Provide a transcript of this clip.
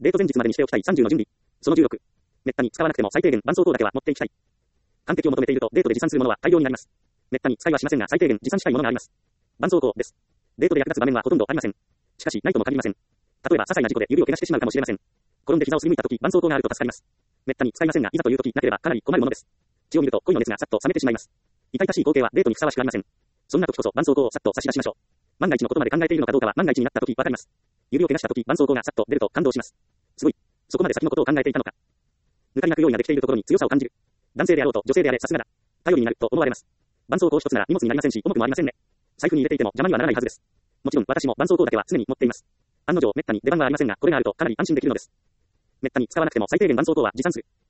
デート前日までにしておきたい30の準備。その16。めったに使わなくても最低限絆創膏だけは持っていきたい。完璧を求めているとデートで持参するものは大量になります。めったに使いはしませんが最低限持参したいものがあります。絆創膏です。デートで役立つ場面はほとんどありません。しかし、ないとも限りません。例えば、些細な事故で指を怪我してしまうかもしれません。転んで膝をすりむいたとき、絆創膏があると助かります。めったに使いませんが、いざというときなければかなり困るものです。血を見ると恋の熱がさっと冷めてしまいます。痛々しい光景はデートにふさわしくありません。そんな時こそ絆創膏をさっと差し出しましょう。万が一のことまで考えているのかどうかは万が一になったときわかります。指を怪我したとき絆創膏がさっと出ると感動します。すごい。そこまで先のことを考えていたのか。抜かりなく用意ができているところに強さを感じる。男性であろうと女性であれさすがだ。頼りになると思われます。絆創膏一つなら荷物になりませんし、重くもありませんね。財布に入れていても邪魔にはならないはずです。もちろん私も絆創膏だけは常に持っています。案の定めったに出番はありませんが、これがあるとかなり安心できるのです。めったに使わなくても最低限絆創膏は持参する。